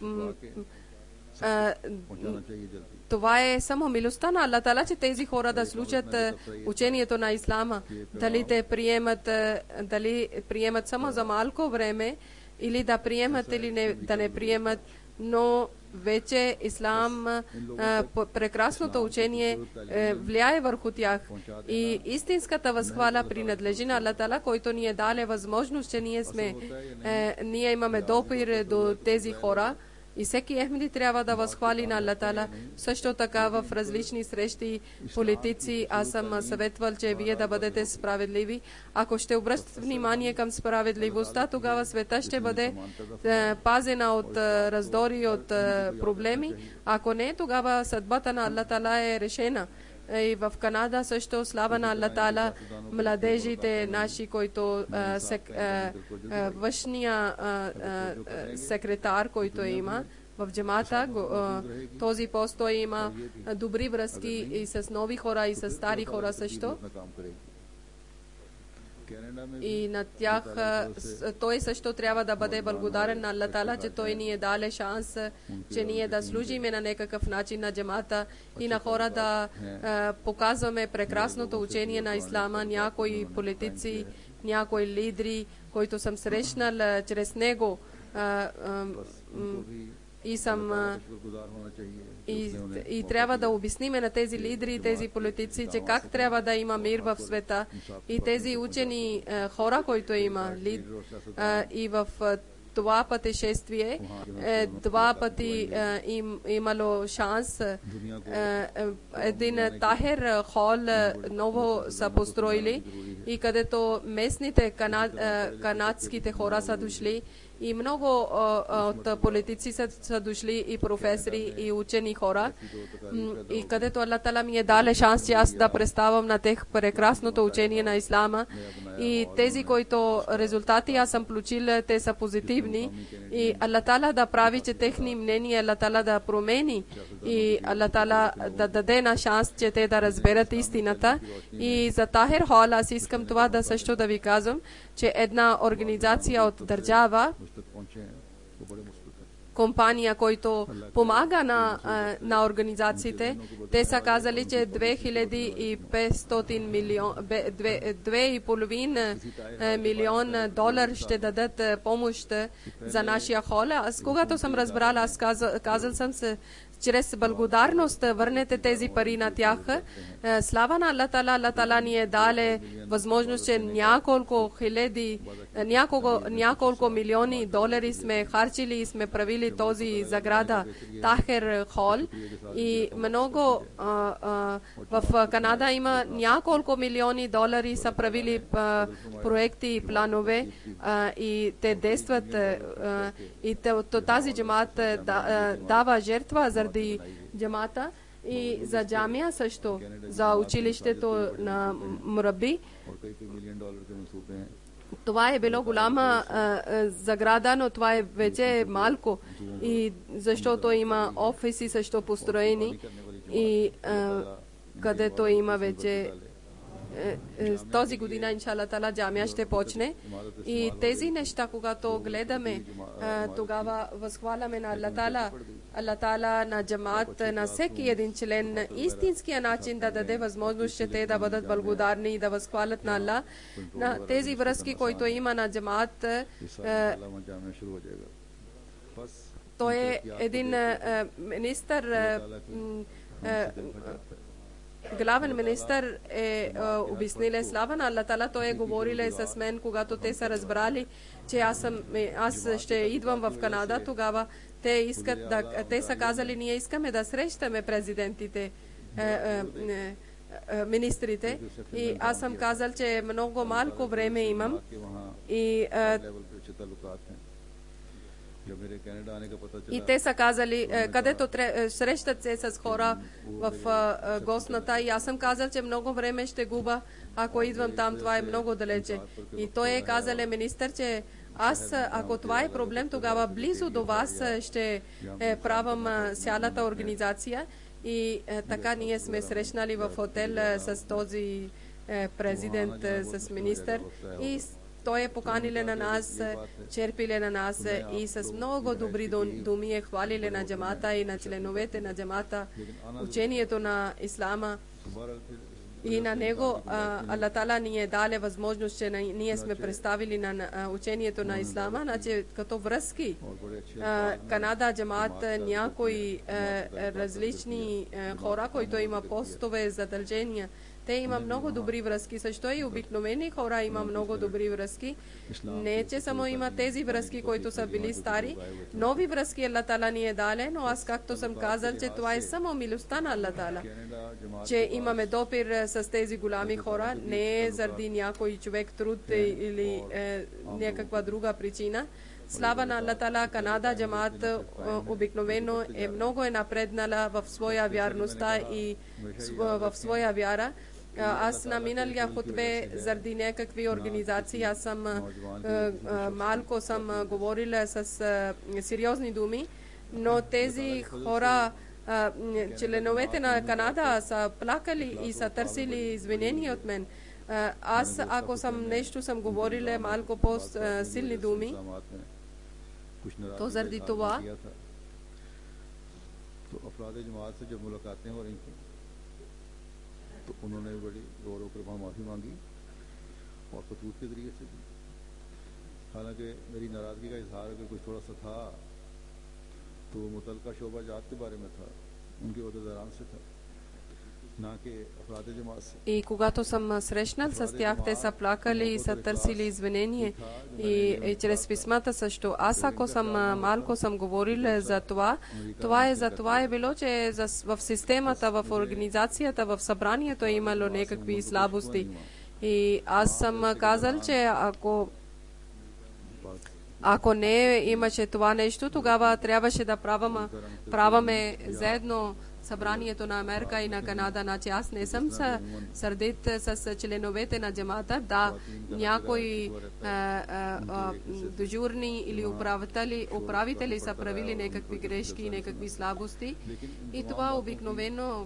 това е само милостта на Аллах Таала, че тези хора да слушат учението на Ислама. Дали те приемат, дали приемат само за малко време, или да приемат, или не, да не приемат, но вече Ислам, а, прекрасното учение е, влияе върху тях. И истинската възхвала принадлежи на Аллах Таала, който ни е даде възможност, че ние сме, е, ние имаме допир до тези хора. И всеки Ахмеди трябва да възхвали на Аллах Таала. Също така в различни срещи политици аз съм съветвал, че вие да бъдете справедливи. Ако ще обръщате внимание към справедливостта, тогава света ще бъде е, пазена от е, раздори, от е, проблеми. Ако не, тогава съдбата на Аллах Таала е решена. И в Канада също слава на Аллах Таала, младежите наши, които а, сек, а, а, външния а, а, секретар, който има в джамата, този пост той има добри връзки и с нови хора, и с стари хора също. И на тях той също трябва да бъде благодарен на Аллах Таала, че той ни е даде шанс, че ние да служиме на някакъв начин на джамата и на хора да а, показваме прекрасното учение на Ислама, някои политици, някои лидери, които съм срещнал чрез него а, а, и съм а, и, и трябва да обясниме на тези лидери, тези политици, че как трябва да има мир в света. И тези учени а, хора, които има лид, а, и в а, това пътешествие, е, два пъти е, им, имало шанс. Е, е, един Тахер хол ново са построили и където местните кана, канадските хора са дошли и много от политици са, са дошли и професори и учени хора и където Аллах Тала ми е дали шанс, че аз да представям на тех прекрасното учение на Ислама и тези, които резултати аз съм получил, те са позитивни и Аллах Тала да прави, че техни мнения Аллах Тала да промени и Аллах Тала да даде на шанс, че те да разберат истината. И за Тахир Хол аз искам това да също да ви казвам, че една организация от държава, компания, който помага на, на организациите, те са казали, че две хиляди и петстотин милион, две и половина милион долар ще дадат помощ за нашия хол. Аз когато съм разбрала, аз казал, казал съм се, чрез благодарност върнете тези пари на тях. Слава на Аллах Тала, Аллах Тала ни е дале възможност, че няколко хиляди, няколко, няколко милиони долари сме харчили и сме правили този заграда Тахир Хол. И много а, а, в Канада има няколко милиони долари са правили а, проекти и планове а, и те действат а, и тази джамаат да, дава жертва заради джамата и за джамия също, за училището на Мураби. Това е било голяма а, заграда, но това е вече малко, и защото има офиси също построени и а, където има вече този година, иншалла Тала, джамия ще почне. И тези неща, когато гледаме, тогава възхваляме на Аллах Тала, Аллах Тала, на джамаат, на всеки един член, на истинския начин да даде възможност, че те да бъдат благодарни и да възхвалят на Аллах. На тези връзки, които има на джамаат, той е един министър, главен министър е обяснил, слава на Аллах Тала, той е говорил с мен, когато те са разбрали, че аз, съм, аз ще идвам в Канада, тогава те искат да, те са казали, ние искаме да срещаме президентите, е, е, е, министрите, и аз съм казал, че много малко време имам и е, И те са казали, където срещат се с хора в гостната, и аз съм казал, че много време ще губа, ако идвам там, това е много далече. И той е казал, министър, че аз, ако това е проблем, тогава близо до вас ще правам цялата организация. И така ние сме срещнали в хотел с този президент, с министър, и той е поканиле на нас, черпиле на нас и с много добри думи е хвалиле на джамата и на членовете на джамата, учението на Ислама. И на него Аллах Тала ни е дале възможност, че ние сме представили на учението на Ислама, значи като връзки. Канада джамаат, някои различни хора, които има постове, задължения, те има много добри връзки. Също и обикновени хора има много добри връзки. Не, че само има тези връзки, които са били стари. Нови връзки Аллах Тала ни е дале, но аз както съм казал, че това е само милостта на Аллах Тала. Че имаме допир с тези голями хора, не е заради някой човек труд или е, някаква друга причина. Слава на Аллах Тала, Канада джамаат обикновено е много е напреднала в своя вярността и в своя вяра. Аз на миналия хутбе заради някакви организации, аз съм малко съм говорила с сериозни думи, но тези хора, членовете на Канада, са плакали и са търсили извинения от мен. Аз, ако съм нещо съм говорила малко по-силни думи, то заради това तो उन्होंने बड़ी गौर होकर वहाँ माफ़ी मांगी और खतूत के ज़रिए से भी। हालांकि मेरी नाराज़गी का इजहार अगर कुछ थोड़ा सा था तो मुतलका शोबा जात के बारे में था, उनके अहदेदारान से था, ना कि अफराद जमात से। И когато съм срещнал с тях, те са плакали и са търсили извинение. И, и чрез писмата също. Аз ако съм малко съм говорил за това, това е за това е било, че за, в системата, в организацията, в събранието е имало някакви слабости. И аз съм казал, че ако ако не имаше това нещо, тогава трябваше да праваме, праваме заедно събранието на Америка и на Канада. Значи аз не съм сърдит с членовете на джамата. Да, някои дежурни или управители, управители са правили някакви грешки и някакви слабости. И това обикновено.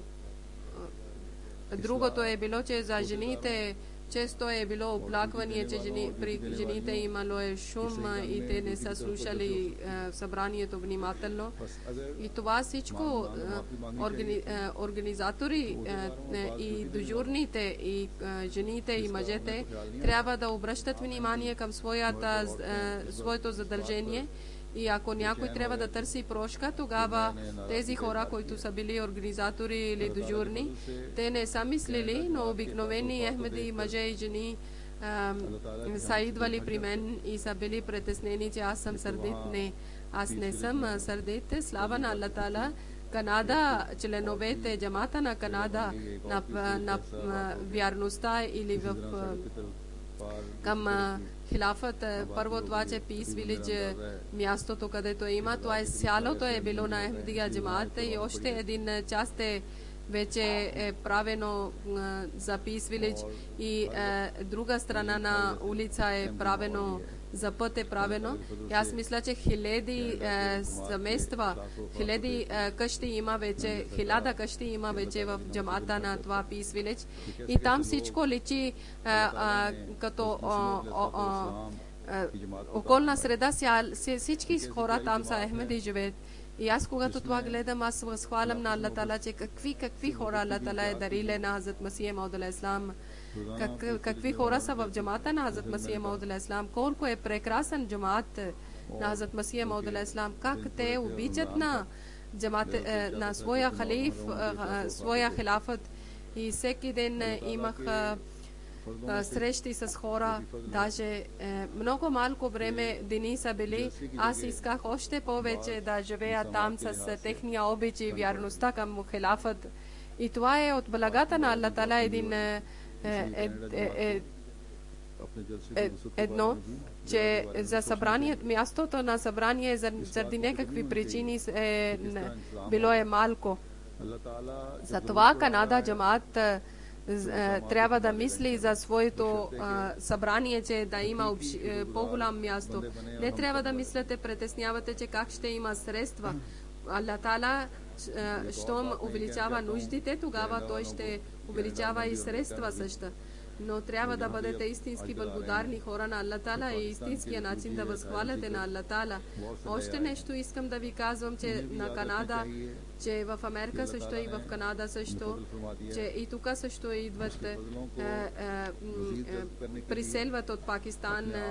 Другото е било, че за жените често е било оплакване, че жени, при жените имало е шум и те не са слушали е, събранието внимателно. И това всичко е, органи, е, организатори е, и дежурните и е, жените и мъжете трябва да обръщат внимание към своята, е, своето задължение. И ако някой трябва да търси прошка, тогава тези хора, които са били организатори или дежурни, те не са мислили, но обикновени ахмеди мъже и жени а, са идвали при мен и са били притеснени, че аз съм сърдит. Не, аз не съм сърдит. Слава на Аллах Таала. Канада, членовете джамата на Канада, на, на, на, на вярността или в към хилафът, първо това, че Peace Village мястото, където има, това е сялото е било на Ахмедия джамаат и още един част е вече е правено за Peace Village и е, друга страна на улица е правено, за път е правено. И аз мисля, че хиляди е, семейства, хиляди е, къщи има вече, хиляда къщи има вече в джамата на това Peace Village. И там всичко личи е, е, като е, е, околна среда, всички хора там са Ахмеди живеят. И аз когато това гледам, аз възхвалям на Аллах Таала, че какви, какви хора Аллах Таала е дарили на Хазрат Масих Мауд алейхи салам. Как, какви хора са в джамата на Хазрат Масих Мауд алейхи салам. Колко е прекрасен джамат на Хазрат Масих Мауд алейхи салам. Как те обичат на джамат, на своя халиф, своя хилафът. И всеки ден имах срещи с хора, даже е, много малко време дни са били. Аз исках още повече да живея там с техния обич и вярността към хилафът. И това е от благата на Аллах Таала един е, е, е, е, е, едно, че за събрание, мястото на събрание заради някакви причини е, било е малко. Затова Канада джамаат трябва да мисли за своето а, събрание, че да има е, по-голям място. Не трябва да мислите, притеснявате, че как ще има средства. Аллах Таала, щом увеличава нуждите, тогава той ще увеличава и средства също. Но трябва да бъдете истински благодарни хора на Аллах Таала и истинския начин да възхваляте на Аллах Таала. Още нещо искам да ви казвам, че на Канада, че в Америка също и в Канада също, че и тук също идват, е, е, е, приселват от Пакистан е,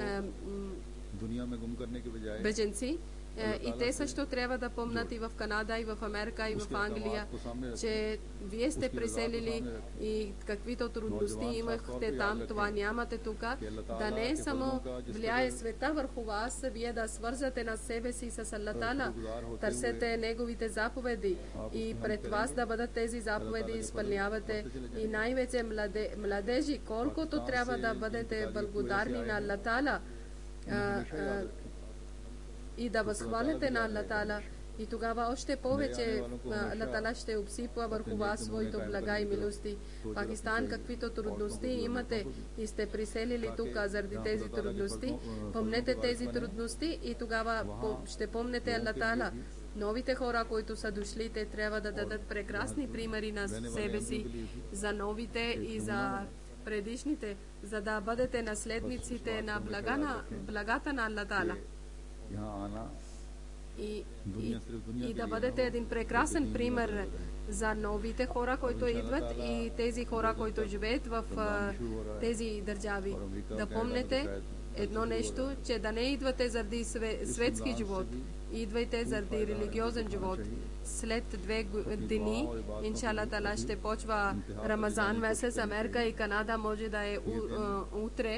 е, беженци. И те също трябва да помнят и в Канада, и в Америка, и в Англия, че вие сте преселили и каквито трудности имахте там, това нямате тук. Да не е само влияе света върху вас, вие да свързате на себе си с Аллах Таала, търсете неговите заповеди и пред вас да бъдат тези заповеди изпълнявате. И най-вече младе, младежи, колкото трябва да бъдете благодарни на Аллах Таала, и да възхваляте на Аллах Таала. И тогава още повече Аллах Таала ще обсипва върху вас своето блага и милости. Пакистан, каквито трудности имате и сте приселили тук заради тези трудности, помнете тези трудности и тогава ще помнете Аллах Таала. Новите хора, които са дошли, те трябва да дадат прекрасни примери на себе си за новите и за предишните, за да бъдете наследниците на блага на, благата на Аллах Таала. И, и, и да бъдете един прекрасен пример за новите хора, които идват и тези хора, които живеят в а, тези държави. Да помнете едно нещо, че да не идвате заради светски живот, идвайте заради религиозен живот. След две дни, иншалла Таала, ще почва Рамазан месец. Америка и Канада може да е утре.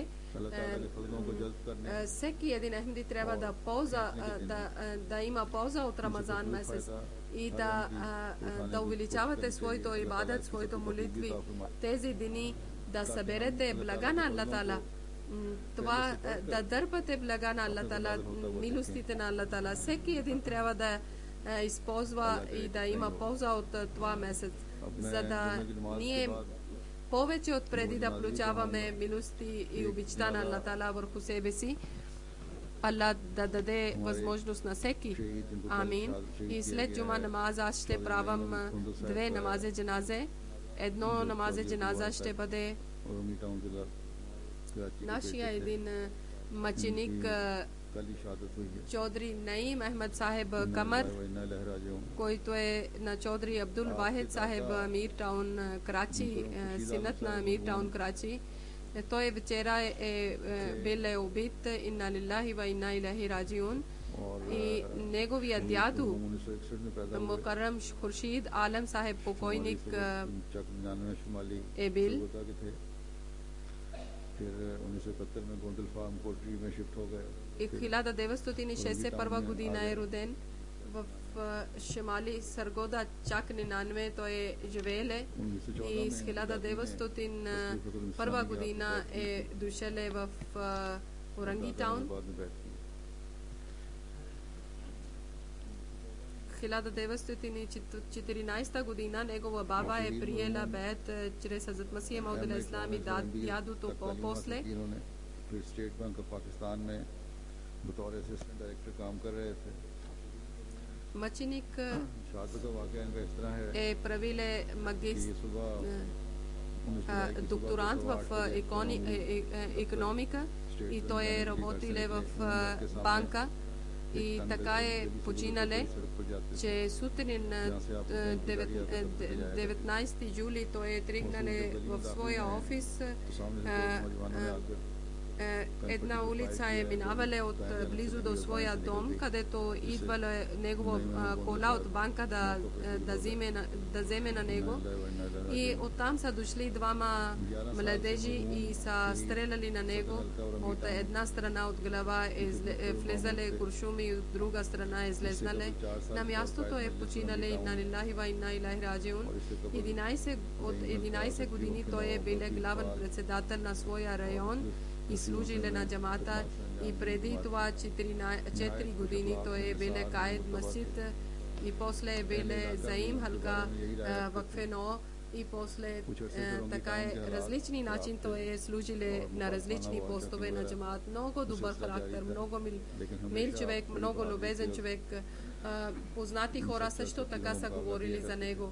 Всеки един ахмеди трябва да полза, да, да има полза от Рамазан месец и да, да увеличавате своето ибадат, своето молитви. Тези дни да съберете блага на Аллах Таала, това да дърпате блага на Аллах Таала, милостите на Аллах Таала. Всеки един трябва да използва и да има полза от това месец, за да ние повече от преди да получаваме милости и обичта на Аллах Таала върху себе си. Аллах да даде възможност на всеки. Амин. И след джума намаза аз ще правам две намази джаназе. Едно намази джаназа ще бъде нашия един мъченик Чодри Наим Ахмед Сахеб Камар, който е на Чодри Абдул Вахид Сахеб Амир Таун Крачи, синът на Амир Таун Крачи. Той вчера е бил убит, инна лиллахи ва инна илайхи раджиун. И неговия дядо Мукаррам Хуршид Алам Сахеб покойник е бил. И хиляда деветстотин и шестдесет и първа година е роден в Шимали Саргода, чак нинанве той е живееле и с хиляда деветстотин и първа година е дошеле в Орангитаун. хиляда деветстотин и четиринадесета година негова баба е приела бед чрез Хазрат Масих Мауд алейхи салам и дядото по-после. Мъченик е правиле магистр, докторант в икономика и той е работиле в банка. И така е починале, че сутрин на деветнадесети юли той е тръгнале в своя офис. Една улица е минавале от близо до своя дом, където идвала негова кола от банка да, да, вземе, да вземе на него. И оттам са дошли двама младежи и са стреляли на него. От една страна от глава е влезале куршуми и от друга страна е излезнале. На мястото е починале инна лиллахи ва инна илайхи раджиун. От единадесет години той е бил главен председател на своя район и служиле на джамата, и преди това четири години той е бил каид масджид и после е бил заим халка вакфено и после така е различни начин той е служиле на различни постове на джамат. Много добър характер, много мил, мил човек, много любезен човек. Познати хора също така са говорили за него.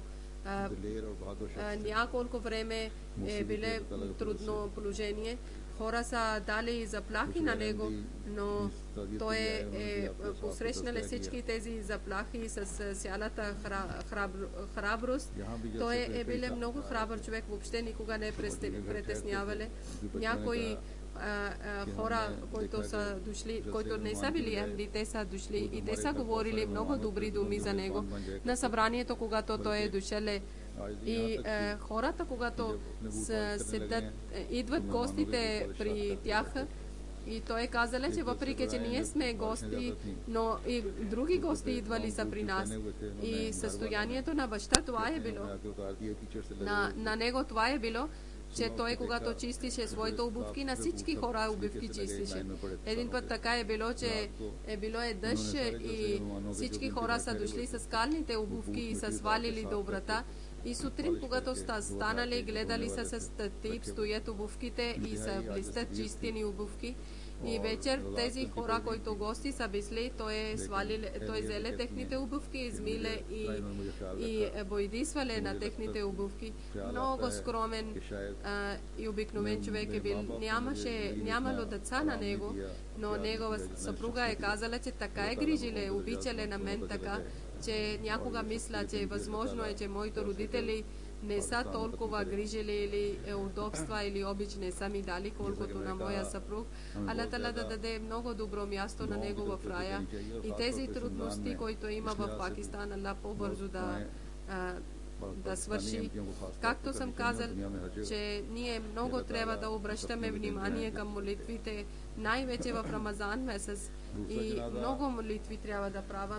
Няколко време е биле трудно положение. Хора са дали заплахи на него, но той е, е посрещнал всички тези заплахи с цялата храброст. Той е бил много храбър човек, въобще никога не е притеснявали. Някои а, а, хора, които са дошли, които не са били емди, те са дошли и те са говорили много добри думи за него на събранието, когато той е дошъл. И е, хората, когато седат, идват гостите при тях, и той е казал, че въпреки, че ние сме гости, но и други гости идвали са при нас. И състоянието на баща това е било. На, на него това е било, че той, когато чистише своите обувки, на всички хора обувки чистише. Един път така е било, че е било е дъжд и всички хора са дошли с скалните обувки и са свалили до врата. И сутрин, когато сте станали, гледали са с тип, стоят обувките и са блистат чистени обувки. И вечер тези хора, които гости са били, той е свалили, той взеле техните обувки, измиле и, и бойдисвале на техните обувки. Много скромен а, и обикновен човек е бил. Нямаше, нямало деца на него, но негова съпруга е казала, че така е грижиле, обичале на мен така, че някога мисля, че възможно е, че моите родители не са толкова грижили или удобства или обич не са ми дали, колкото на моя съпруг. Аллах Таала да даде много добро място на него в рая. И тези трудности, които има в Пакистан, Аллах по-бързо да, да свърши. Както съм казал, че ние много трябва да обръщаме внимание към молитвите, най-вече в Рамазан месец. И много молитви трябва да праваме.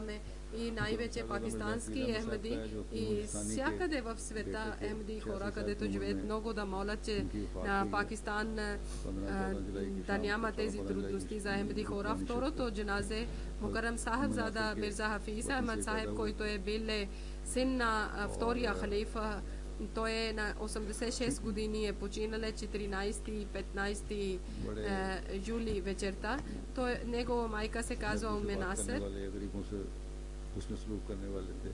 i najveće pakistanski Ahmadi i всякъде в света Ахмади хора, където живеят много, да молят, че на Пакистан да няма тези трудности за Ахмади хора. Второто джаназе Мукаррам Сахиб Зада Мирза Хафиз Ахмад Сахиб, който е бил син на втория халифа. Той е на осемдесет и шест години, е починал четиринайсети и петнайсети юли вечерта. Той, негова майка се казва Умме Насер. उसमें सलूक करने वाले थे।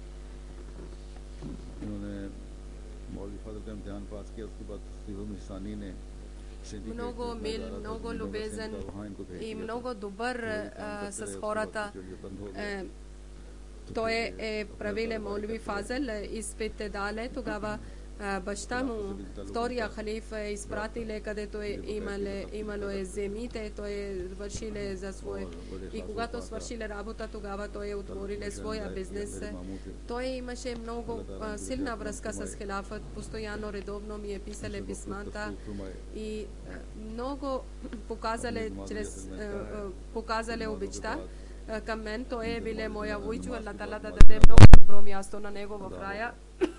उन्होंने मौलवी फादर का इम्तिहान पास किया, उसके बाद निशानी ने много мил, много любезен и много добър а, с хората. Е, той е правил Молви Фазел, изпит дале, тогава баща му, втория халиф, е изпратиле, където е имало, имало е земите, той е вършиле за свой. И когато свършиле работа, тогава той е отвориле своя бизнес. Той имаше много а, силна връзка с хилафът, постоянно, редовно ми е писале писмата и а, много показале, чрез, а, а, показале обичта към мен. Той е биле моя войчо, Аллах Таала да даде много добро място на него в рая.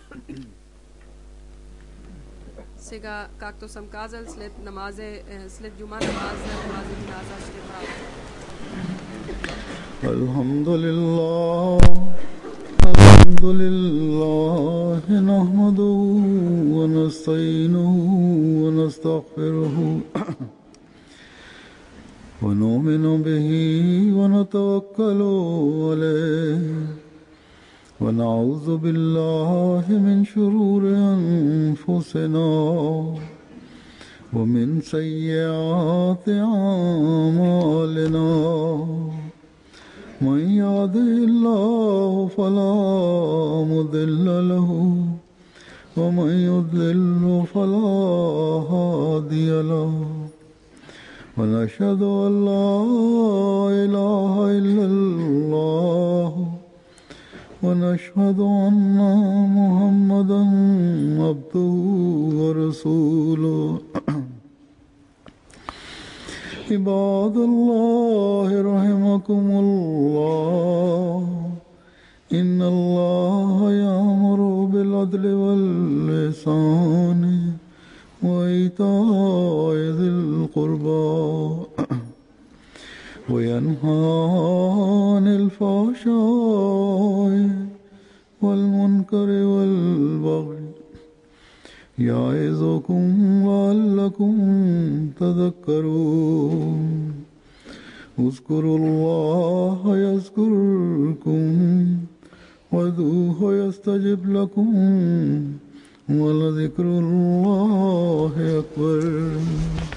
Сега, както съм казал, след намазе, след джума намаз, намазе джаназа ще правя. Алхамдулилlah, алхамдулилlah, нахмадуху ва настаинуху ва настагфируху ва ну'мину бихи ва натаваккалу алейхи. ونعوذ بالله من شرور أنفسنا ومن سيئات أعمالنا من يهده الله فلا مضل له ومن يضلل فلا هادي له ونشهد أن لا إله إلا الله ونشهد أن محمدا عبده ورسوله عباد الله رحمكم الله إن الله يأمر بالعدل والإحسان وإيتاء ذي القربى وينهى عن الفحشاء والمنكر والبغي يعظكم لعلكم تذكرون اذكروا الله يذكركم وادعوه يستجب لكم ولذكر الله أكبر.